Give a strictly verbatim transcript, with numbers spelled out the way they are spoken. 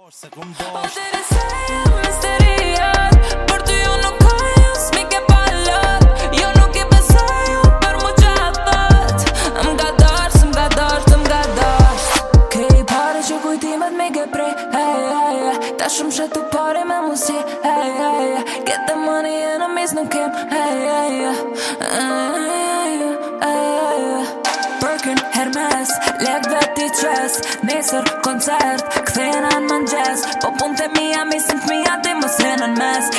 O të resejë misteriat, për ty ju nuk ka ju s'mi ke palat. Jo nuk i besaju për mu qatat. M'ga dasht, m'ga dasht, m'ga dasht. Kej pare që kujtimet mi ke prej, hey, hey, hey. Ta shumë shetu pare me musi, hey, hey, hey. Get the money enemies nuk kem, hey, hey, hey. Hey, hey, hey. Birkin, Hermes, lek veti qes. Nesër, koncert, kthejnë anë mëngjes. Po punë të mija, misin të mija, ti mos venën mes.